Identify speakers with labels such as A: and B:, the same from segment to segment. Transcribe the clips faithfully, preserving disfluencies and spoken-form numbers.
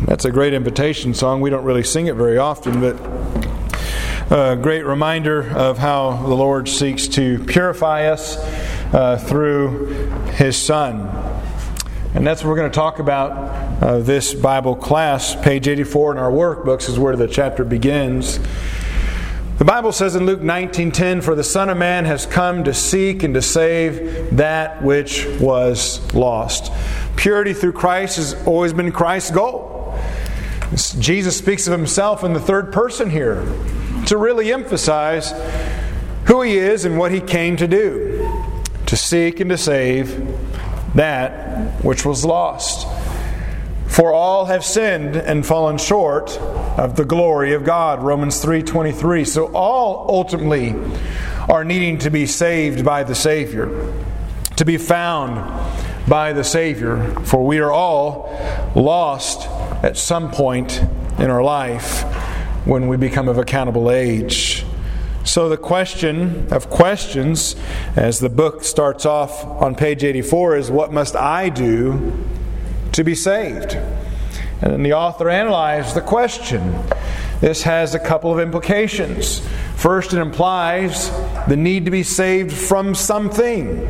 A: That's a great invitation song. We don't really sing it very often, but a great reminder of how the Lord seeks to purify us uh, through His Son. And that's what we're going to talk about uh, this Bible class. Page eighty-four in our workbooks is where the chapter begins. The Bible says in Luke nineteen ten, "For the Son of Man has come to seek and to save that which was lost." Purity through Christ has always been Christ's goal. Jesus speaks of Himself in the third person here to really emphasize who He is and what He came to do. To seek and to save that which was lost. For all have sinned and fallen short of the glory of God. Romans three twenty-three. So all ultimately are needing to be saved by the Savior. To be found by the Savior. For we are all lost at some point in our life when we become of accountable age. So the question of questions, as the book starts off on page eighty-four, is what must I do to be saved? And then the author analyzed the question. This has a couple of implications. First, it implies the need to be saved from something.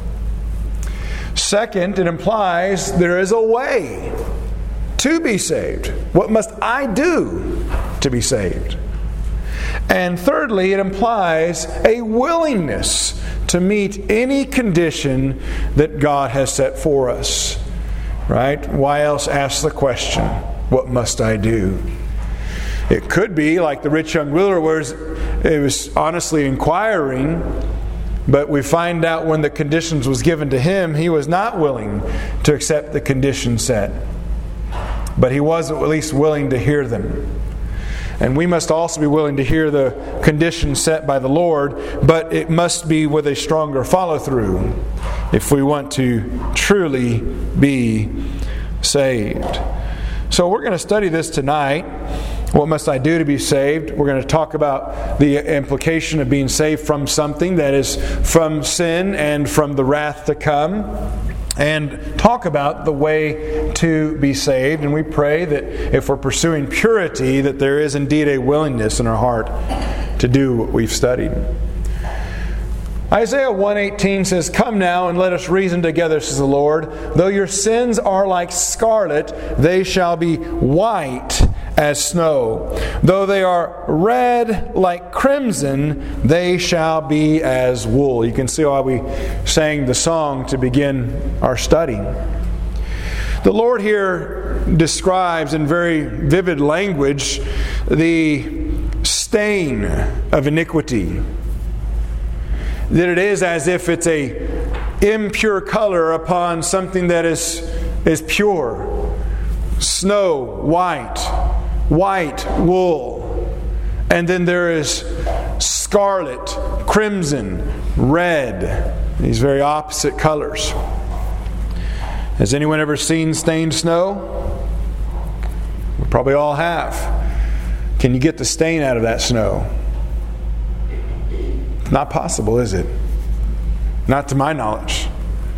A: Second, it implies there is a way to be saved. What must I do to be saved? And thirdly, it implies a willingness to meet any condition that God has set for us. Right? Why else ask the question, what must I do? It could be like the rich young ruler, where it was honestly inquiring, but we find out when the conditions was given to him, he was not willing to accept the conditions set. But he was at least willing to hear them. And we must also be willing to hear the conditions set by the Lord, but it must be with a stronger follow-through if we want to truly be saved. So we're going to study this tonight. What must I do to be saved? We're going to talk about the implication of being saved from something, that is, from sin and from the wrath to come. And talk about the way to be saved. And we pray that if we're pursuing purity, that there is indeed a willingness in our heart to do what we've studied. Isaiah one eighteen says, "Come now and let us reason together, says the Lord. Though your sins are like scarlet, they shall be white as snow. Though they are red like crimson, they shall be as wool." You can see why we sang the song to begin our study. The Lord here describes in very vivid language the stain of iniquity. That it is as if it's a impure color upon something that is, is pure. Snow, white. White, wool. And then there is scarlet, crimson, red. These very opposite colors. Has anyone ever seen stained snow? We probably all have. Can you get the stain out of that snow? It's not possible, is it? Not to my knowledge.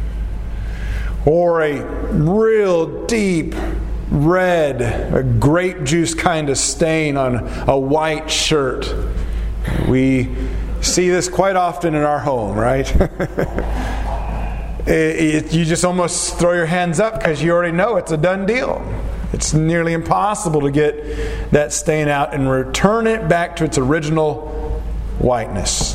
A: Or a real deep red, a grape juice kind of stain on a white shirt. We see this quite often in our home, right? it, it, you just almost throw your hands up because you already know it's a done deal. It's nearly impossible to get that stain out and return it back to its original whiteness.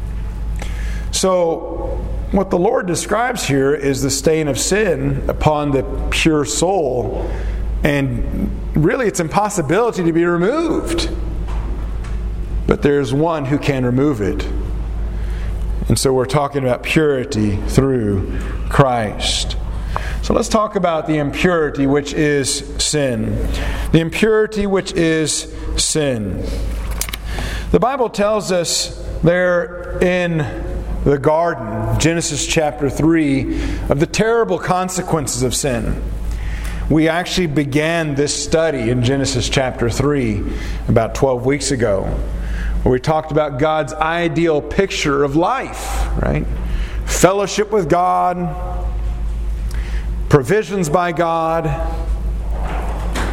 A: So, what the Lord describes here is the stain of sin upon the pure soul. And really, it's impossibility to be removed. But there's one who can remove it. And so we're talking about purity through Christ. So let's talk about the impurity which is sin. The impurity which is sin. The Bible tells us there in the garden, Genesis chapter three, of the terrible consequences of sin. We actually began this study in Genesis chapter three about twelve weeks ago, where we talked about God's ideal picture of life, right? Fellowship with God, provisions by God,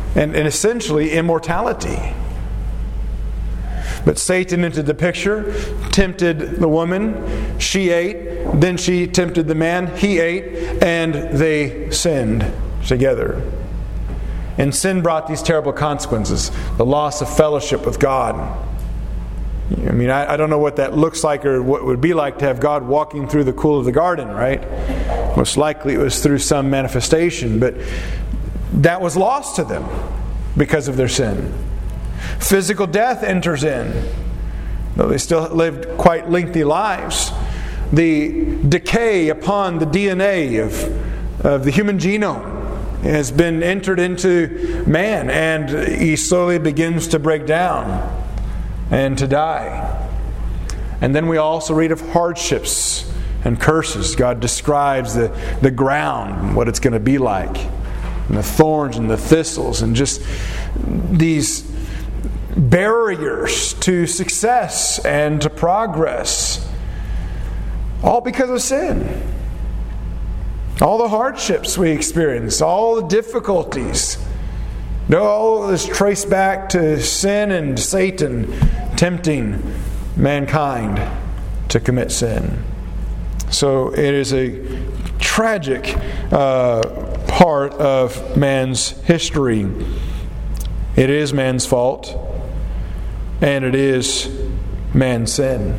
A: and, and essentially immortality. But Satan entered the picture, tempted the woman, she ate, then she tempted the man, he ate, and they sinned together. And sin brought these terrible consequences, the loss of fellowship with God. I mean, I, I don't know what that looks like or what it would be like to have God walking through the cool of the garden, right? Most likely it was through some manifestation, but that was lost to them because of their sin. Physical death enters in, though they still lived quite lengthy lives. The decay upon the D N A of, of the human genome has been entered into man, and he slowly begins to break down and to die. And then we also read of hardships and curses. God describes the, the ground, what it's going to be like, and the thorns and the thistles, and just these barriers to success and to progress, all because of sin. All the hardships we experience, all the difficulties, all is traced back to sin and Satan tempting mankind to commit sin. So it is a tragic uh, part of man's history. It is man's fault, and it is man's sin.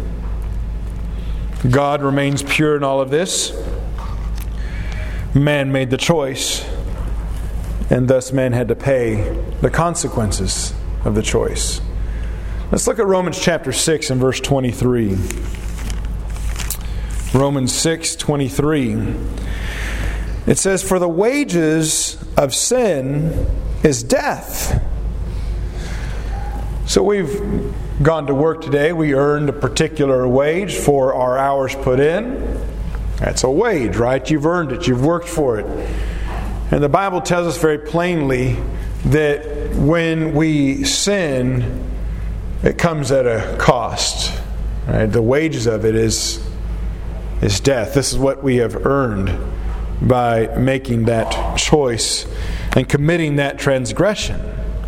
A: God remains pure in all of this. Man made the choice, and thus man had to pay the consequences of the choice. Let's look at Romans chapter six and verse twenty-three. Romans six twenty-three. It says, "For the wages of sin is death." So we've gone to work today. We earned a particular wage for our hours put in. That's a wage, right? You've earned it. You've worked for it. And the Bible tells us very plainly that when we sin, it comes at a cost. Right? The wages of it is, is death. This is what we have earned by making that choice and committing that transgression.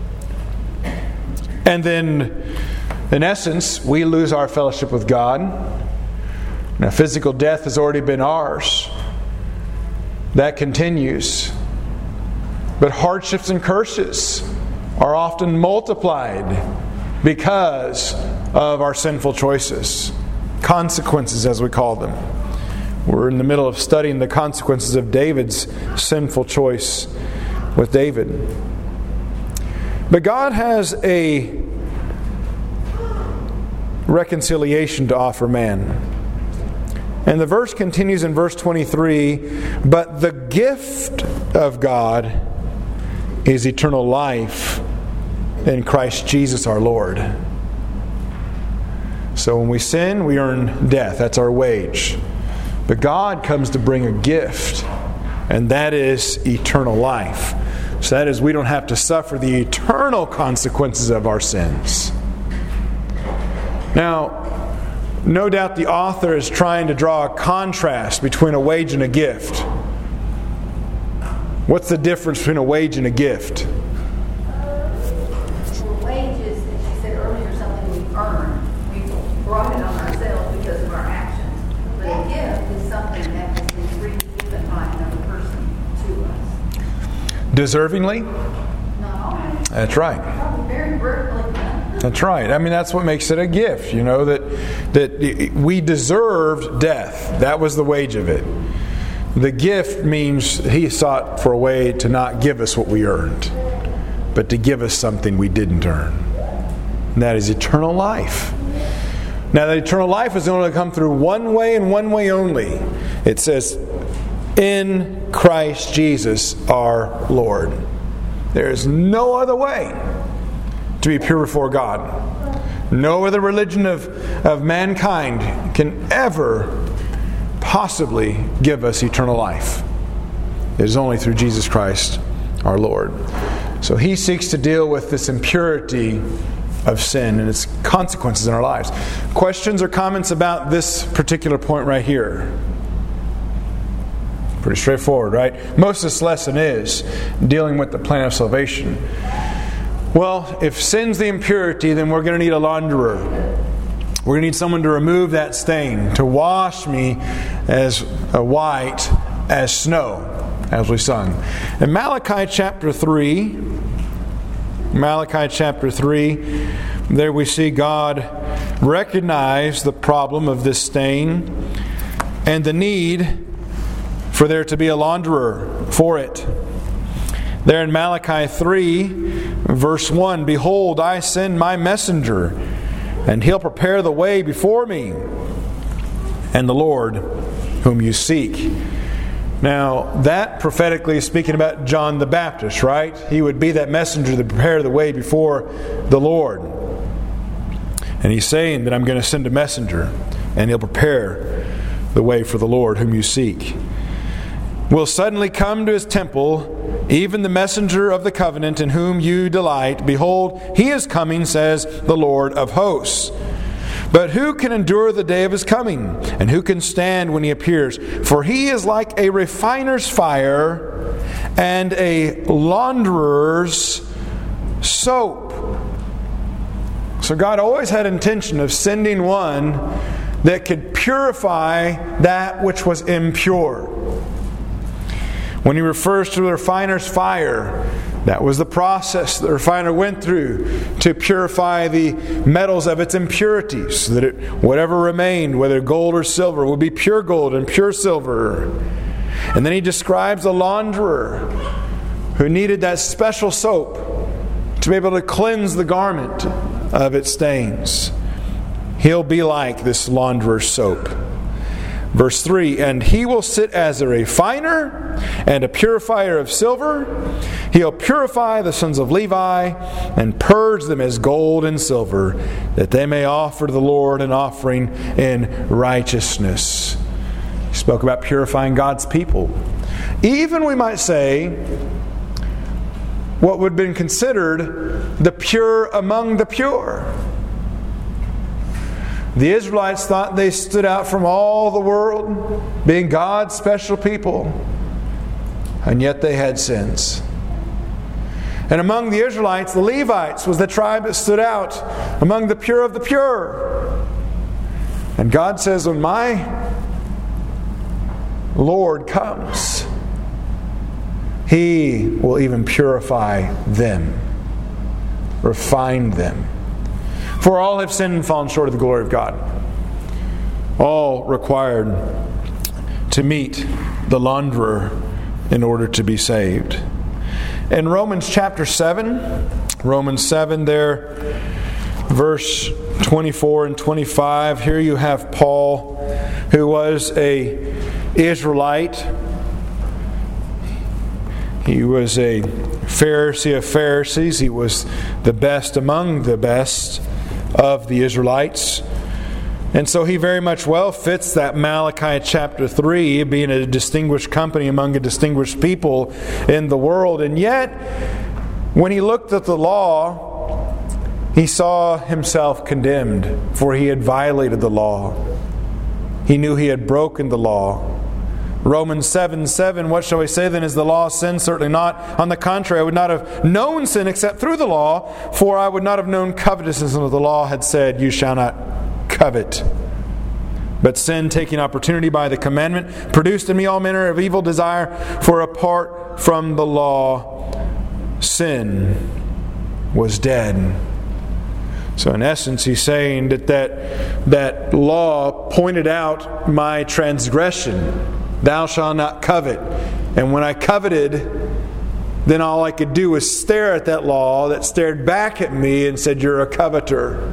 A: And then, in essence, we lose our fellowship with God. Now, physical death has already been ours. That continues. But hardships and curses are often multiplied because of our sinful choices. Consequences, as we call them. We're in the middle of studying the consequences of David's sinful choice with David. But God has a reconciliation to offer man. And the verse continues in verse twenty-three, "But the gift of God is eternal life in Christ Jesus our Lord." So when we sin, we earn death. That's our wage. But God comes to bring a gift, and that is eternal life. So that is, we don't have to suffer the eternal consequences of our sins. Now, no doubt the author is trying to draw a contrast between a wage and a gift. What's the difference between a wage and a gift?
B: Well, wages, as you said earlier, something we earn. We brought it on ourselves because of our actions. But a gift is something that has been freely given by another person to us.
A: Deservingly?
B: Not always.
A: That's right.
B: Probably very rarely done.
A: That's right. I mean, that's what makes it a gift, you know, that that we deserved death. That was the wage of it. The gift means He sought for a way to not give us what we earned, but to give us something we didn't earn. And that is eternal life. Now, that eternal life is only to come through one way and one way only. It says, in Christ Jesus our Lord. There is no other way to be pure before God. No other religion of, of mankind can ever possibly give us eternal life. It is only through Jesus Christ our Lord. So He seeks to deal with this impurity of sin and its consequences in our lives. Questions or comments about this particular point right here? Pretty straightforward, right? Most of this lesson is dealing with the plan of salvation. Well, if sin's the impurity, then we're going to need a launderer. We're going to need someone to remove that stain, to wash me as white as snow, as we sung. In Malachi chapter three, Malachi chapter three, there we see God recognize the problem of this stain and the need for there to be a launderer for it. There in Malachi three, verse one, "Behold, I send my messenger, and he'll prepare the way before me, and the Lord whom you seek." Now, that prophetically is speaking about John the Baptist, right? He would be that messenger to prepare the way before the Lord. And he's saying that I'm going to send a messenger, and he'll prepare the way for the Lord whom you seek. Will suddenly come to his temple, even the messenger of the covenant in whom you delight. Behold, he is coming, says the Lord of hosts. But who can endure the day of his coming? And who can stand when he appears? For he is like a refiner's fire and a launderer's soap. So God always had intention of sending one that could purify that which was impure. When he refers to the refiner's fire, that was the process the refiner went through to purify the metals of its impurities, so that it, whatever remained, whether gold or silver, would be pure gold and pure silver. And then he describes a launderer who needed that special soap to be able to cleanse the garment of its stains. He'll be like this launderer's soap. Verse three, "And he will sit as a refiner and a purifier of silver. He'll purify the sons of Levi and purge them as gold and silver, that they may offer to the Lord an offering in righteousness." He spoke about purifying God's people. Even, we might say, what would have been considered the pure among the pure. The Israelites thought they stood out from all the world, being God's special people, and yet they had sins. And among the Israelites, the Levites was the tribe that stood out among the pure of the pure. And God says, when my Lord comes, He will even purify them, refine them. For all have sinned and fallen short of the glory of God. All required to meet the launderer in order to be saved. In Romans chapter seven, Romans seven there, verse twenty-four and twenty-five, here you have Paul, who was a Israelite. He was a Pharisee of Pharisees. He was the best among the best of the Israelites. And so he very much well fits that Malachi chapter three, being a distinguished company among a distinguished people in the world. And yet, when he looked at the law, he saw himself condemned, for he had violated the law. He knew he had broken the law. Romans seven seven, what shall we say then? Is the law sin? Certainly not. On the contrary, I would not have known sin except through the law, for I would not have known covetousness until the law had said, you shall not covet. But sin, taking opportunity by the commandment, produced in me all manner of evil desire, for apart from the law, sin was dead. So in essence, he's saying that that, that law pointed out my transgression. Thou shalt not covet. And when I coveted, then all I could do was stare at that law that stared back at me and said, you're a coveter.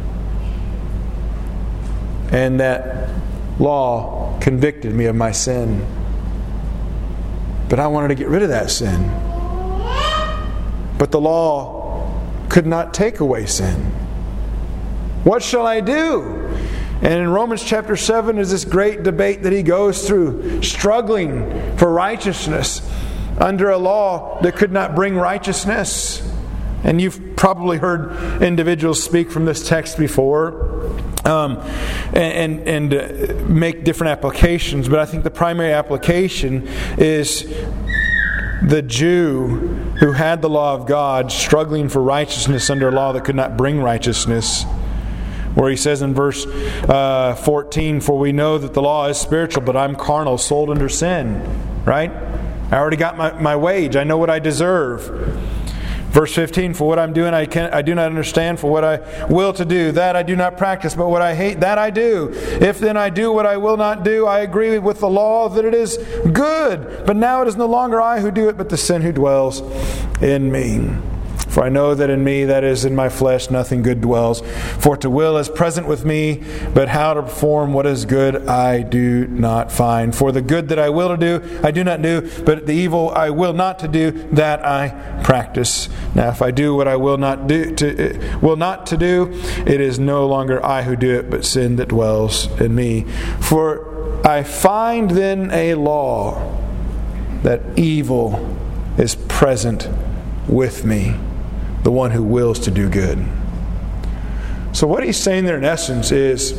A: And that law convicted me of my sin. But I wanted to get rid of that sin. But the law could not take away sin. What shall I do? And in Romans chapter seven is this great debate that he goes through, struggling for righteousness under a law that could not bring righteousness. And you've probably heard individuals speak from this text before. um, and, and, and uh, make different applications. But I think the primary application is the Jew who had the law of God struggling for righteousness under a law that could not bring righteousness. Where he says in verse uh, fourteen, "For we know that the law is spiritual, but I'm carnal, sold under sin." Right? I already got my, my wage. I know what I deserve. Verse fifteen, "For what I'm doing I can I do not understand. For what I will to do, that I do not practice. But what I hate, that I do. If then I do what I will not do, I agree with the law that it is good. But now it is no longer I who do it, but the sin who dwells in me. For I know that in me, that is in my flesh, nothing good dwells. For to will is present with me, but how to perform what is good I do not find. For the good that I will to do, I do not do, but the evil I will not to do, that I practice. Now if I do what I will not do, to, will not to do, it is no longer I who do it, but sin that dwells in me. For I find then a law, that evil is present with me, the one who wills to do good." So what he's saying there in essence is,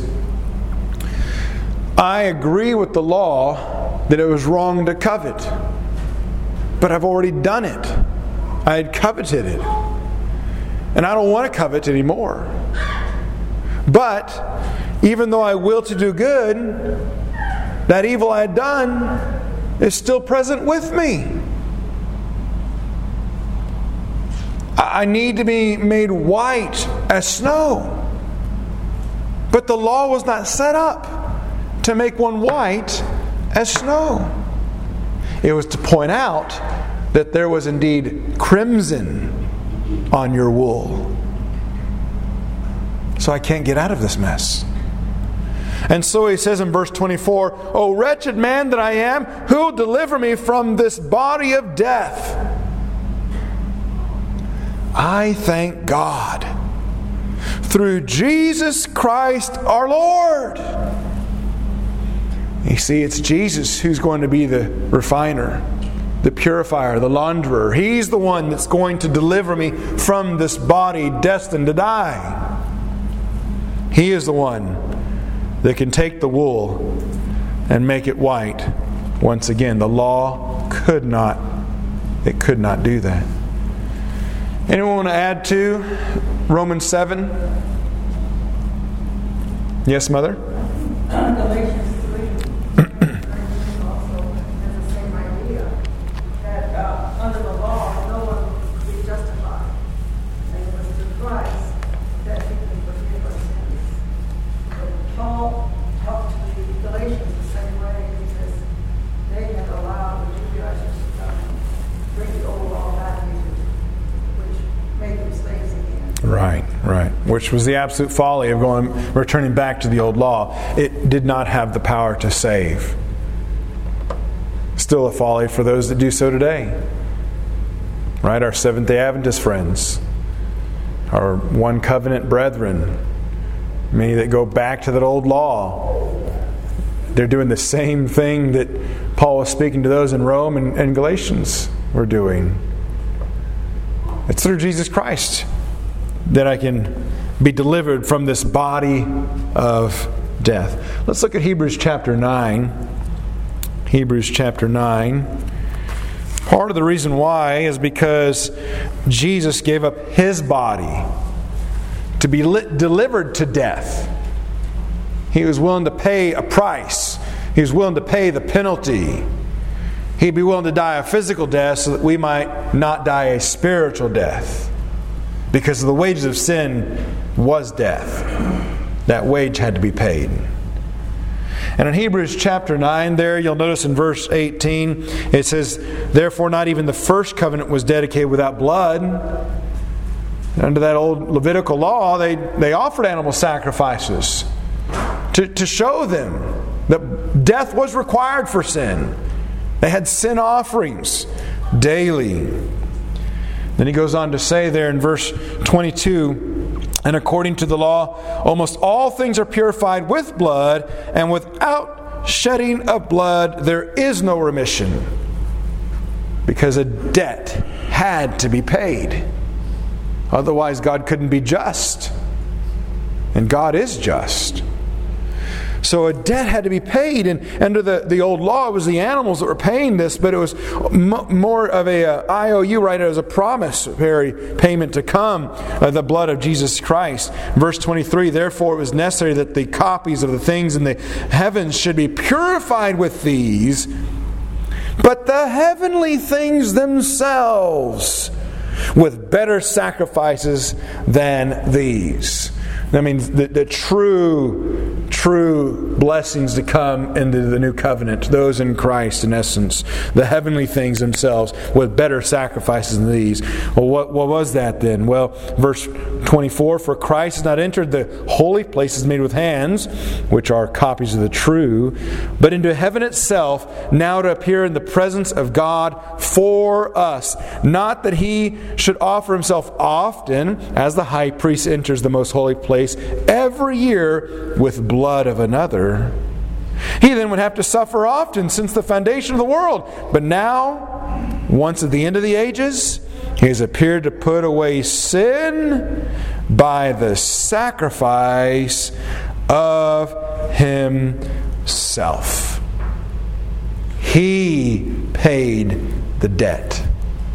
A: I agree with the law that it was wrong to covet, but I've already done it. I had coveted it, and I don't want to covet anymore. But even though I will to do good, that evil I had done is still present with me. I need to be made white as snow. But the law was not set up to make one white as snow. It was to point out that there was indeed crimson on your wool. So I can't get out of this mess. And so he says in verse twenty-four, "O wretched man that I am, who will deliver me from this body of death? I thank God through Jesus Christ our Lord." You see, it's Jesus who's going to be the refiner, the purifier, the launderer. He's the one that's going to deliver me from this body destined to die. He is the one that can take the wool and make it white once again. The law could not, it could not do that. Anyone want to add to Romans seven? Yes, Mother?
C: Galatians three also has the same idea that uh, under the law, no one could be justified. And it was through Christ that he can forgive our sins. But Paul talked to the Galatians the same way because they had allowed the Judaizers to come and bring the old law back into make them slaves again.
A: Right, right. Which was the absolute folly of going, returning back to the old law. It did not have the power to save. Still a folly for those that do so today. Right? Our Seventh-day Adventist friends, our one covenant brethren, many that go back to that old law. They're doing the same thing that Paul was speaking to those in Rome and, and Galatians were doing. It's through Jesus Christ that I can be delivered from this body of death. Let's look at Hebrews chapter nine. Hebrews chapter nine. Part of the reason why is because Jesus gave up His body to be lit, delivered to death. He was willing to pay a price. He was willing to pay the penalty. He'd be willing to die a physical death so that we might not die a spiritual death. Because the wages of sin was death. That wage had to be paid. And in Hebrews chapter nine there, you'll notice in verse eighteen, it says, "Therefore not even the first covenant was dedicated without blood." Under that old Levitical law, they, they offered animal sacrifices to, to show them that death was required for sin. They had sin offerings daily. Then he goes on to say there in verse twenty-two, "And according to the law, almost all things are purified with blood, and without shedding of blood there is no remission." Because a debt had to be paid. Otherwise God couldn't be just. And God is just. So a debt had to be paid, and under the, the old law, it was the animals that were paying this, but it was m- more of a uh, I O U, right? It was a promise, very payment to come, uh, the blood of Jesus Christ. Verse twenty-three, therefore it was necessary that the copies of the things in the heavens should be purified with these, but the heavenly things themselves with better sacrifices than these. I mean, the, the true, true blessings to come into the new covenant, those in Christ, in essence, the heavenly things themselves, with better sacrifices than these. Well, what, what was that then? Well, verse twenty-four, for Christ has not entered the holy places made with hands, which are copies of the true, but into heaven itself, now to appear in the presence of God for us. Not that He should offer Himself often, as the high priest enters the most holy place every year with blood of another. He then would have to suffer often since the foundation of the world. But now, once at the end of the ages, He has appeared to put away sin by the sacrifice of Himself. He paid the debt.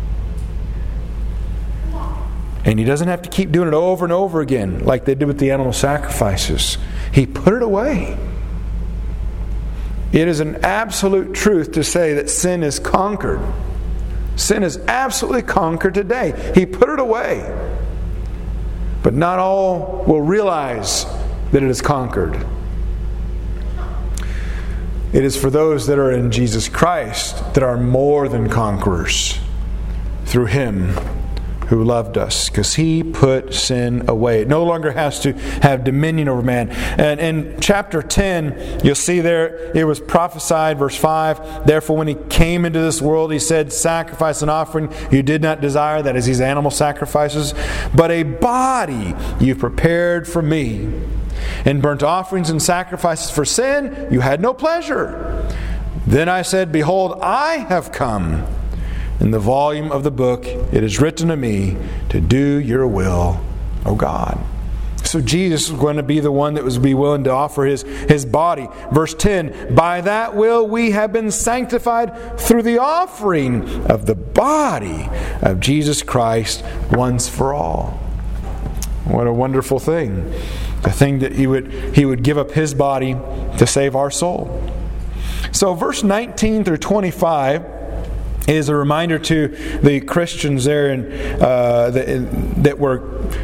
A: And He doesn't have to keep doing it over and over again like they did with the animal sacrifices. He put it away. It is an absolute truth to say that sin is conquered. Sin is absolutely conquered today. He put it away. But not all will realize that it is conquered. It is for those that are in Jesus Christ that are more than conquerors through Him who loved us, because He put sin away. It no longer has to have dominion over man. And in chapter ten, you'll see there, it was prophesied, verse five, therefore when He came into this world, He said, sacrifice and offering you did not desire, that is these animal sacrifices, but a body you prepared for Me. In burnt offerings and sacrifices for sin you had no pleasure. Then I said, behold, I have come. In the volume of the book, it is written of Me to do Your will, O God. So Jesus was going to be the one that was be willing to offer his, his body. Verse ten, by that will we have been sanctified through the offering of the body of Jesus Christ once for all. What a wonderful thing. The thing that He would, he would give up His body to save our soul. So verse nineteen through twenty-five is a reminder to the Christians there in, uh, that, in, that were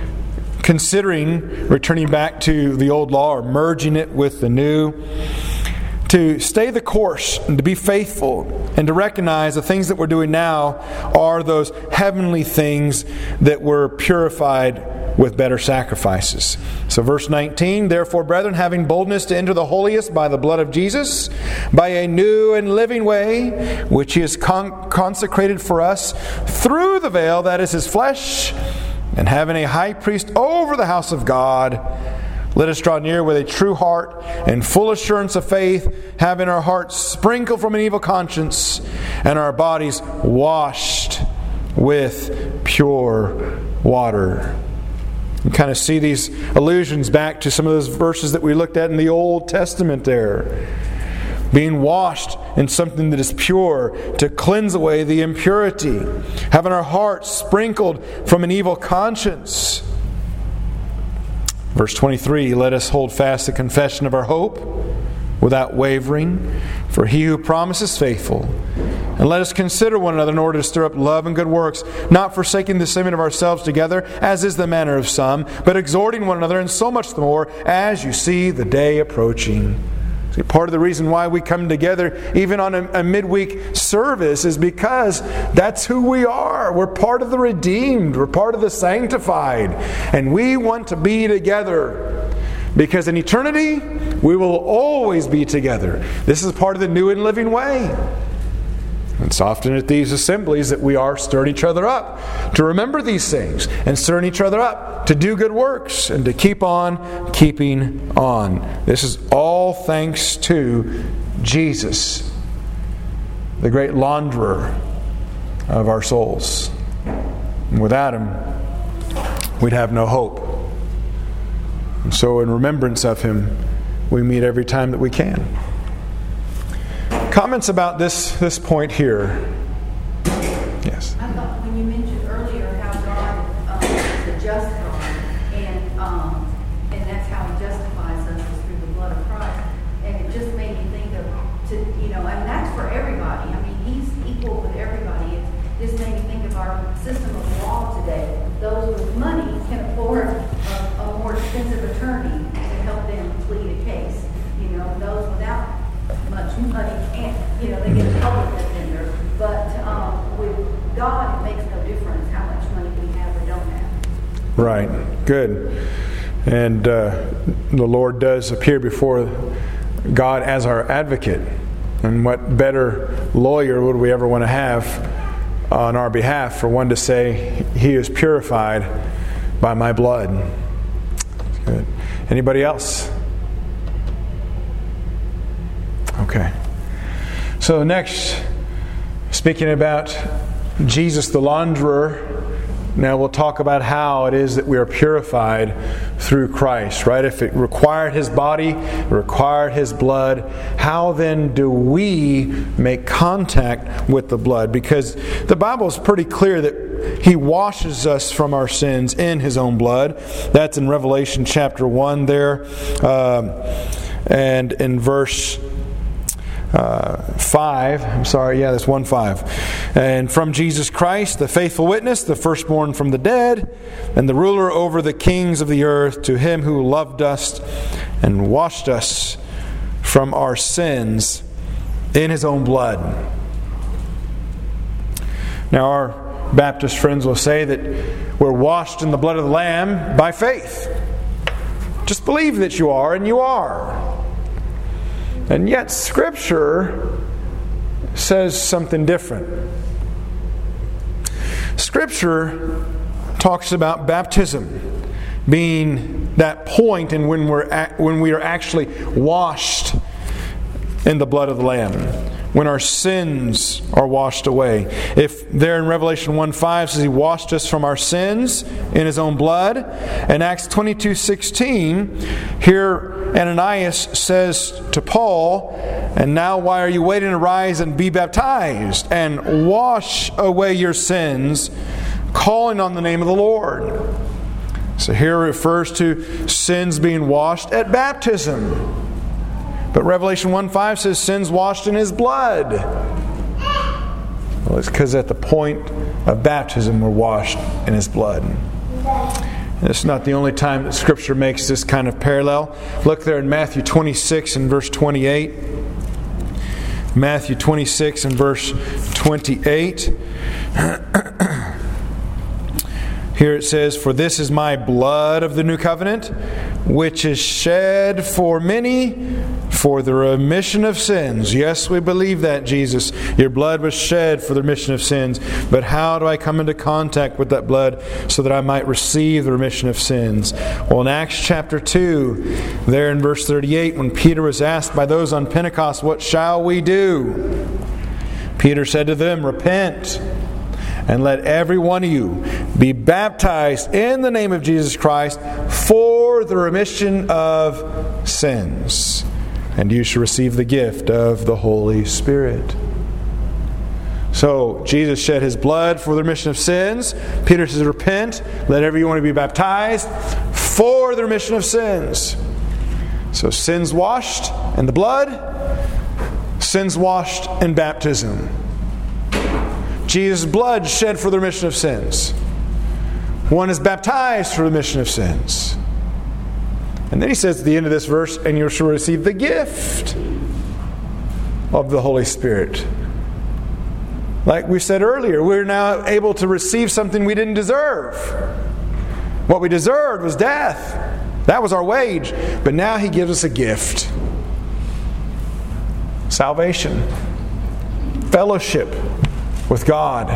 A: considering returning back to the old law or merging it with the new, to stay the course and to be faithful and to recognize the things that we're doing now are those heavenly things that were purified with better sacrifices. So verse nineteen, therefore, brethren, having boldness to enter the holiest by the blood of Jesus, by a new and living way, which He has con- consecrated for us through the veil, that is His flesh, and having a high priest over the house of God, let us draw near with a true heart and full assurance of faith, having our hearts sprinkled from an evil conscience and our bodies washed with pure water. You kind of see these allusions back to some of those verses that we looked at in the Old Testament there. Being washed in something that is pure to cleanse away the impurity. Having our hearts sprinkled from an evil conscience. Verse twenty-three, let us hold fast the confession of our hope without wavering, for He who promises faithful. And let us consider one another in order to stir up love and good works, not forsaking the assembling of ourselves together, as is the manner of some, but exhorting one another, and so much the more as you see the day approaching. See, part of the reason why we come together, even on a, a midweek service, is because that's who we are. We're part of the redeemed. We're part of the sanctified. And we want to be together. Because in eternity, we will always be together. This is part of the new and living way. It's often at these assemblies that we are stirring each other up to remember these things and stirring each other up to do good works and to keep on keeping on. This is all thanks to Jesus, the great launderer of our souls. And without Him, we'd have no hope. And so in remembrance of Him, we meet every time that we can. Comments about this, this point here? Yes.
B: I thought when you mentioned earlier how God um, is a just God, and um, and that's how He justifies us is through the blood of Christ, and it just made me think of, to you know, and that's for everybody. I mean, He's equal with everybody. It just made me think of our system of law today. Those with money can afford a, a more expensive attorney to help them plead a case. You know, those without much money can't, you know, they get a public defender. But um, with God, it makes no difference how much money we have or don't have.
A: Right. Good. And uh, the Lord does appear before God as our advocate. And what better lawyer would we ever want to have on our behalf for one to say, He is purified by my blood? Good. Anybody else? Okay. So next, speaking about Jesus the launderer, now we'll talk about how it is that we are purified through Christ, right? If it required His body, it required His blood, how then do we make contact with the blood? Because the Bible is pretty clear that He washes us from our sins in His own blood. That's in Revelation chapter one there. Um, and in verse Uh, five, I'm sorry, yeah, that's one five. And from Jesus Christ, the faithful witness, the firstborn from the dead, and the ruler over the kings of the earth, to Him who loved us and washed us from our sins in His own blood. Now, our Baptist friends will say that we're washed in the blood of the Lamb by faith. Just believe that you are, and you are. And yet Scripture says something different. Scripture talks about baptism being that point in when we're at, when we are actually washed in the blood of the Lamb, when our sins are washed away. If there in Revelation one five says He washed us from our sins in His own blood, and Acts twenty-two sixteen, here Ananias says to Paul, and now why are you waiting to rise and be baptized and wash away your sins, calling on the name of the Lord? So here it refers to sins being washed at baptism. But Revelation one five says sins washed in His blood. Well, it's because at the point of baptism we're washed in His blood. And it's not the only time that Scripture makes this kind of parallel. Look there in Matthew twenty-six and verse twenty-eight. Matthew twenty-six and verse twenty-eight. Here it says, "For this is my blood of the new covenant, which is shed for many for the remission of sins." Yes, we believe that, Jesus. Your blood was shed for the remission of sins. But how do I come into contact with that blood so that I might receive the remission of sins? Well, in Acts chapter two, there in verse thirty-eight, when Peter was asked by those on Pentecost, "What shall we do?" Peter said to them, "Repent, and let every one of you be baptized in the name of Jesus Christ for the remission of sins. And you shall receive the gift of the Holy Spirit." So, Jesus shed His blood for the remission of sins. Peter says, "Repent, let every one of you be baptized for the remission of sins." So, sins washed in the blood, sins washed in baptism. Jesus' blood shed for the remission of sins. One is baptized for the remission of sins. And then He says at the end of this verse, "And you shall receive the gift of the Holy Spirit." Like we said earlier, we're now able to receive something we didn't deserve. What we deserved was death. That was our wage. But now He gives us a gift. Salvation. Fellowship with God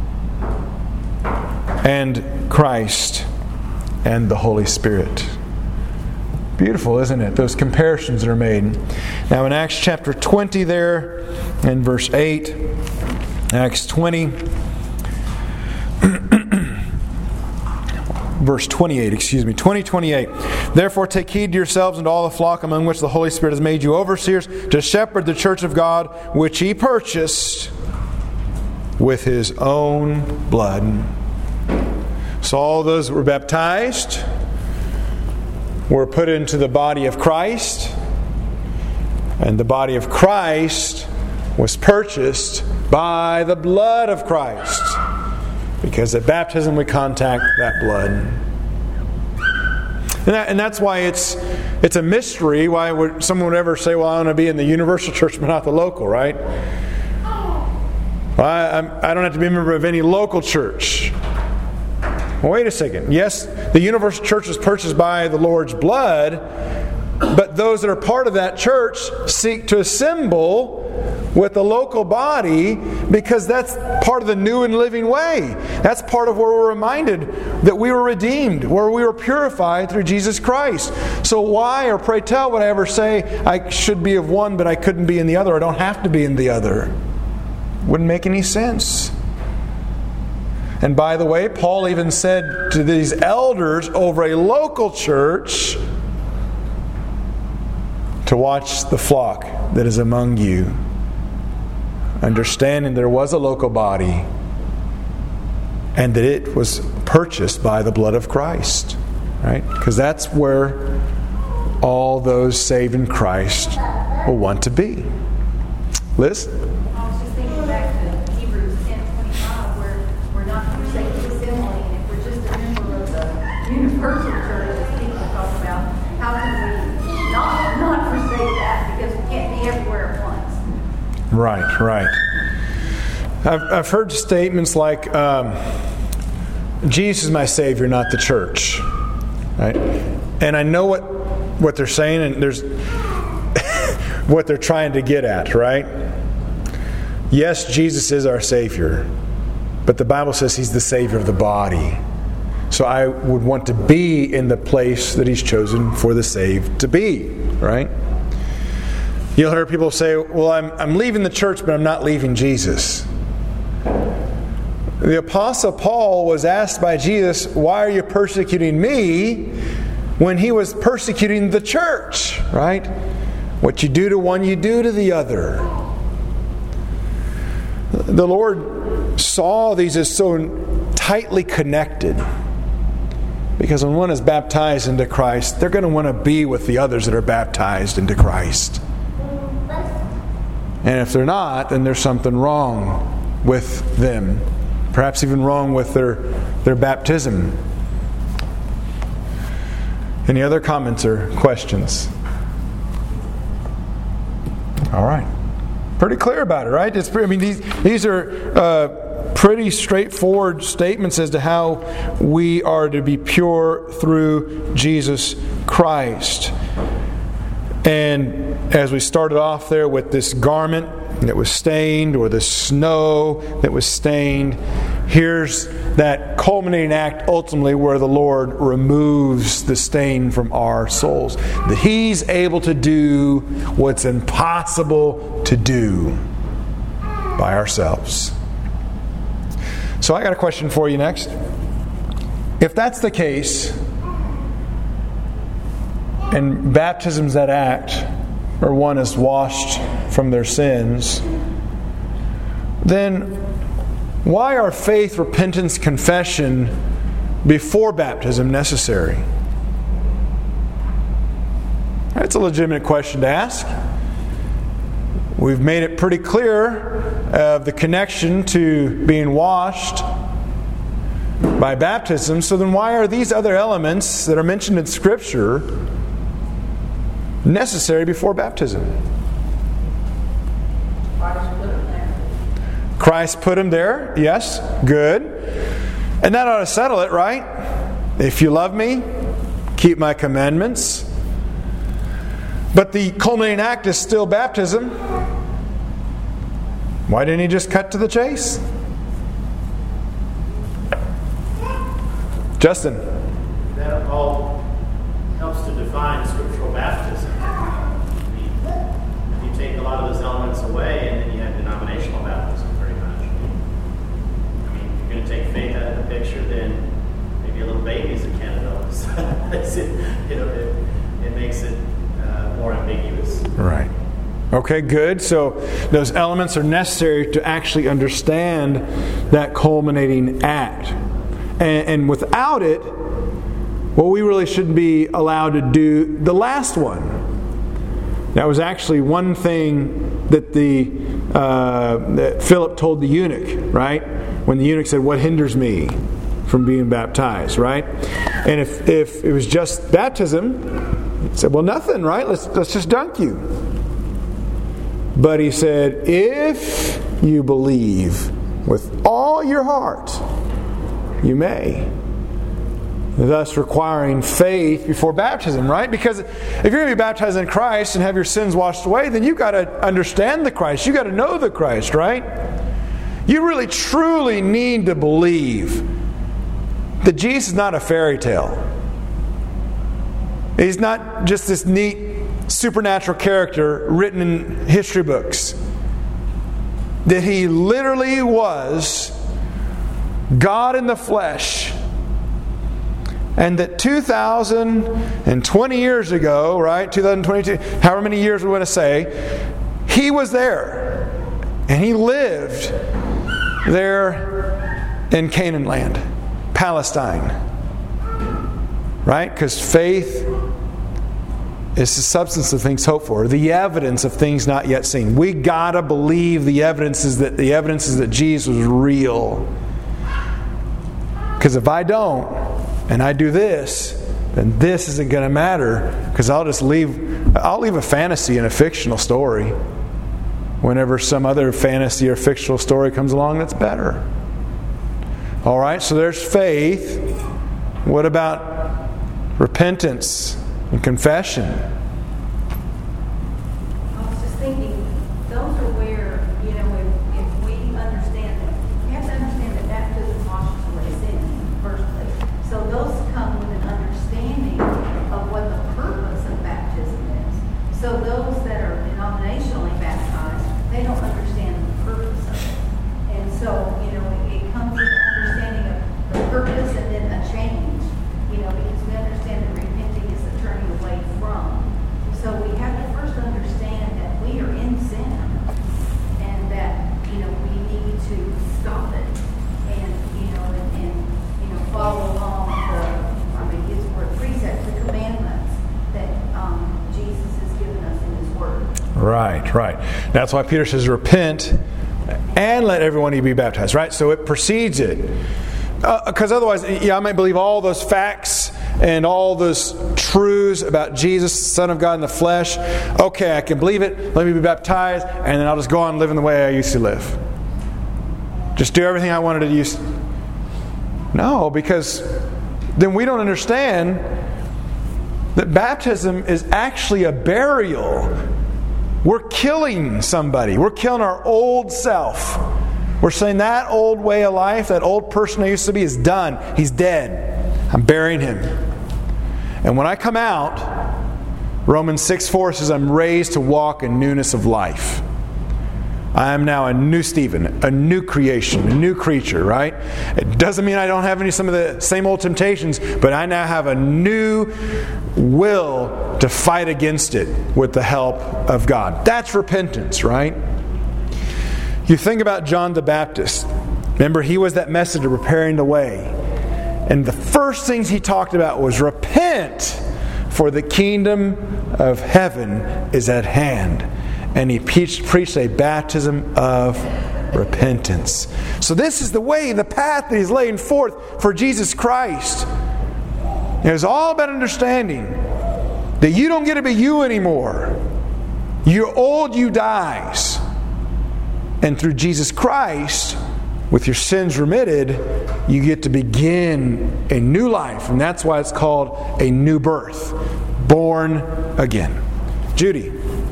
A: and Christ and the Holy Spirit. Beautiful, isn't it? Those comparisons that are made. Now in Acts chapter twenty there, in verse eight, Acts twenty, verse twenty-eight, excuse me, twenty twenty-eight. Therefore take heed to yourselves and to all the flock among which the Holy Spirit has made you overseers, to shepherd the church of God, which He purchased with His own blood. So all those that were baptized were put into the body of Christ, and the body of Christ was purchased by the blood of Christ, because at baptism we contact that blood. And, that, and that's why it's it's a mystery why would someone would ever say, well, I want to be in the universal church but not the local, right? Well, I, I'm, I don't have to be a member of any local church. Well, wait a second. Yes, the universal church was purchased by the Lord's blood, but those that are part of that church seek to assemble with the local body, because that's part of the new and living way. That's part of where we're reminded that we were redeemed, where we were purified through Jesus Christ. So why, or pray tell, would I ever say I should be of one but I couldn't be in the other? I don't have to be in the other. Wouldn't make any sense. And by the way, Paul even said to these elders over a local church to watch the flock that is among you, understanding there was a local body and that it was purchased by the blood of Christ, right? Because that's where all those saved in Christ will want to be. Liz?
B: I was just thinking back to Hebrews ten twenty-five, where we're not to forsake the assembly, and if we're just a member of the universal church that people talk about, how can we not, not forsake that, because we can't be everywhere at once?
A: Right, right. I've, I've heard statements like, um, Jesus is my Savior, not the church. Right? And I know what, what they're saying, and there's what they're trying to get at, right? Yes, Jesus is our Savior, but the Bible says He's the Savior of the body. So I would want to be in the place that He's chosen for the saved to be, right? You'll hear people say, well, I'm, I'm leaving the church, but I'm not leaving Jesus. The Apostle Paul was asked by Jesus, why are you persecuting me, when he was persecuting the church, right? What you do to one, you do to the other. The Lord saw these as so tightly connected, because when one is baptized into Christ, they're going to want to be with the others that are baptized into Christ. And if they're not, then there's something wrong with them. Perhaps even wrong with their, their baptism. Any other comments or questions? All right. Pretty clear about it, right? It's pretty, I mean, these, these are uh, pretty straightforward statements as to how we are to be pure through Jesus Christ. And as we started off there with this garment that was stained, or the snow that was stained, here's that culminating act ultimately where the Lord removes the stain from our souls. That He's able to do what's impossible to do by ourselves. So I got a question for you next. If that's the case, and baptism's that act, or one is washed from their sins, then why are faith, repentance, confession before baptism necessary? That's a legitimate question to ask. We've made it pretty clear of the connection to being washed by baptism. So then why are these other elements that are mentioned in Scripture necessary before baptism?
B: Christ put them there.
A: Christ put them there, yes, good. And that ought to settle it, right? If you love me, keep my commandments. But the culminating act is still baptism. Why didn't He just cut to the chase? Justin.
D: That all helps to define scriptural baptism. If you take a lot of those elements away, and then you have denominational baptism, pretty much. I mean, if you're going to take faith out of the picture, then maybe a little baby is a it, you know, it, it makes it uh, more ambiguous.
A: Right. Okay, good. So those elements are necessary to actually understand that culminating act. And, and without it, well, we really shouldn't be allowed to do the last one. That was actually one thing that the uh, that Philip told the eunuch, right? When the eunuch said, "What hinders me from being baptized?" Right? And if if it was just baptism, he said, "Well, nothing, right? Let's let's just dunk you." But he said, "If you believe with all your heart, you may." Thus requiring faith before baptism, right? Because if you're going to be baptized in Christ and have your sins washed away, then you've got to understand the Christ. You've got to know the Christ, right? You really truly need to believe that Jesus is not a fairy tale. He's not just this neat supernatural character written in history books. That He literally was God in the flesh. And that two thousand twenty years ago, right, two thousand twenty-two, however many years we want to say, He was there. And He lived there in Canaan land, Palestine. Right? Because faith is the substance of things hoped for, the evidence of things not yet seen. We gotta believe the evidence is that the evidence is that Jesus was real. Because if I don't, and I do this, then this isn't going to matter, because I'll just leave I'll leave a fantasy and a fictional story whenever some other fantasy or fictional story comes along that's better. All right, so there's faith. What about repentance and confession?
B: I was just thinking, those are where, you know, if, if we understand that, we have to understand that baptism washes away sin in the first place. So those come with an understanding of what the purpose of baptism is. So those that are denominationally baptized, they don't understand the purpose of it. And so, you know, it, it comes with an understanding of the purpose and then a change. You know, because we understand that repenting is the turning away from. So we have to first understand that we are in sin and that, you know, we need to stop it and, you know, and, and you know, follow along the, I mean, His word precepts, the commandments that um, Jesus has given us in His word.
A: Right, right. That's why Peter says, repent and let everyone be baptized, right? So it precedes it. Because uh, otherwise, yeah, I might believe all those facts and all those truths about Jesus, Son of God in the flesh. Okay, I can believe it. Let me be baptized, and then I'll just go on living the way I used to live. Just do everything I wanted to use. No, because then we don't understand that baptism is actually a burial. We're killing somebody. We're killing our old self. We're saying that old way of life, that old person I used to be is done. He's dead. I'm burying him. And when I come out, Romans six four says, I'm raised to walk in newness of life. I am now a new Stephen, a new creation, a new creature, right? It doesn't mean I don't have any some of the same old temptations, but I now have a new will to fight against it with the help of God. That's repentance, right? You think about John the Baptist. Remember, he was that messenger preparing the way. And the first things he talked about was repent, for the kingdom of heaven is at hand. And he preached, preached a baptism of repentance. So this is the way, the path that he's laying forth for Jesus Christ. It was all about understanding that you don't get to be you anymore. Your old you dies. And through Jesus Christ, with your sins remitted, you get to begin a new life. And that's why it's called a new birth. Born again. Judy.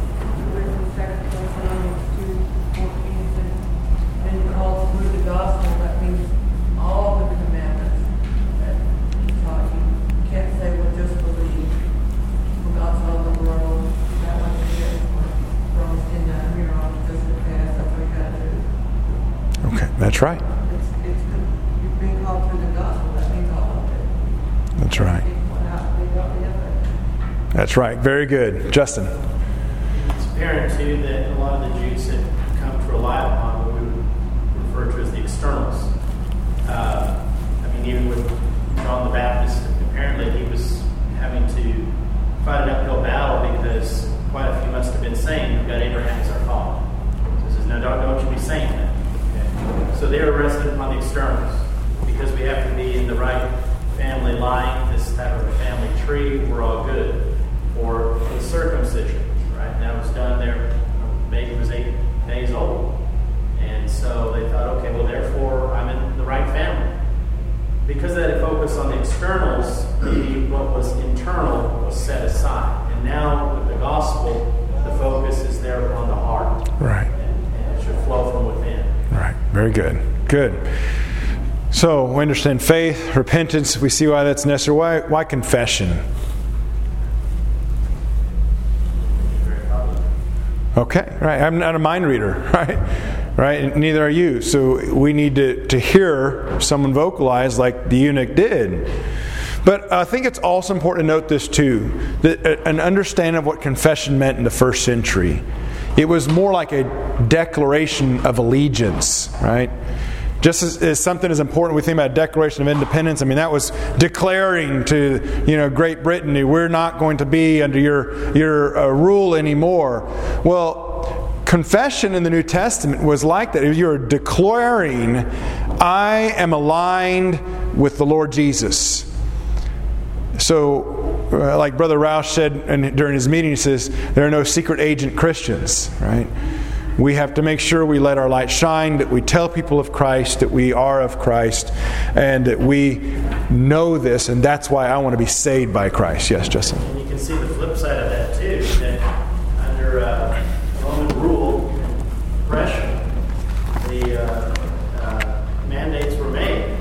A: That's right.
C: It's, it's, you're being called through the gospel. That means all of it.
A: That's right.
C: Out
A: That's right. Very good. Justin.
D: It's apparent, too, that a lot of the Jews had come to rely upon what we would refer to as the externals. Uh, I mean, even with John the Baptist, apparently he was having to fight an uphill battle because quite a few must have been saying, we've got Abraham as our father. So he says, no, don't, don't you be saying that. Okay? So they're arrested upon the externals because we have to be in the right family line, this type of a family tree, we're all good. Or the circumcision, right? That was done there, the baby was eight days old. And so they thought, okay, well, therefore, I'm in the right family. Because they had focus on the externals, maybe what was internal was set aside. And now, with the gospel, the focus is there upon the heart.
A: Right.
D: And, and it should flow from within.
A: Right. Very good. Good. So, we understand faith, repentance. We see why that's necessary. Why, why confession? Okay, right. I'm not a mind reader, right? Right? And neither are you. So we need to, to hear someone vocalize like the eunuch did. But I think it's also important to note this too, that an understanding of what confession meant in the first century. It was more like a declaration of allegiance, right? Just as, as something as important, we think about Declaration of Independence. I mean, that was declaring to, you know, Great Britain, we're not going to be under your your uh, rule anymore. Well, confession in the New Testament was like that. You're declaring, I am aligned with the Lord Jesus. So, uh, like Brother Roush said and during his meeting, he says, there are no secret agent Christians, right? We have to make sure we let our light shine, that we tell people of Christ, that we are of Christ, and that we know this, and that's why I want to be saved by Christ. Yes, Justin?
D: And you can see the flip side of that too, that under uh, Roman rule and oppression, the uh, uh, mandates were made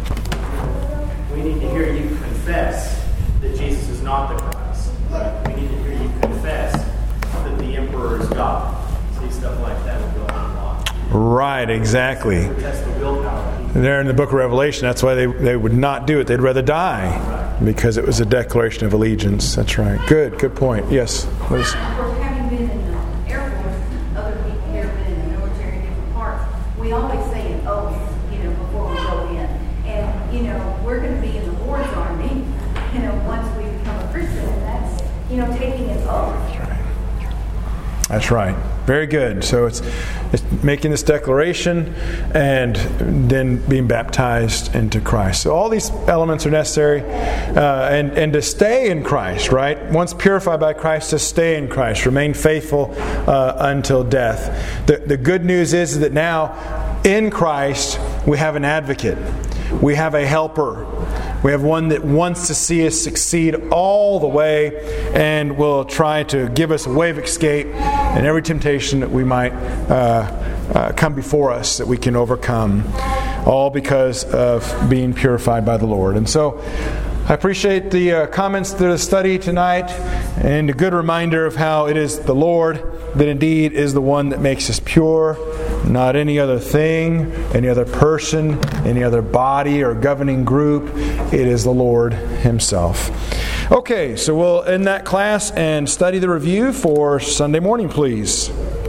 D: that we need to hear you confess that Jesus is not the Christ. Right? We need to hear you confess that the emperor is God. Stuff like that would go on a lot.
A: Right, exactly.
D: That's the willpower.
A: There in the book of Revelation, that's why they, they would not do it. They'd rather die
D: right.
A: because it was a declaration of allegiance. That's right. Good, good point. Yes, Liz.
B: Of course, having been in the Air Force, other people here have been in the military in different parts, we always say an oath, you know, before we go in. And, you know, we're going to be in the Lord's army, you know, once we become a Christian, and that's, you know, taking an oath.
A: That's right. That's right. Very good. So it's, it's making this declaration and then being baptized into Christ. So all these elements are necessary. Uh, and, and to stay in Christ, right? Once purified by Christ, to stay in Christ. Remain faithful uh, until death. The, the good news is that now in Christ we have an advocate. We have a helper. We have one that wants to see us succeed all the way and will try to give us a way of escape and every temptation that we might uh, uh, come before us that we can overcome, all because of being purified by the Lord. And so I appreciate the uh, comments to the study tonight and a good reminder of how it is the Lord that indeed is the one that makes us pure, not any other thing, any other person, any other body or governing group. It is the Lord Himself. Okay, so we'll end that class and study the review for Sunday morning, please.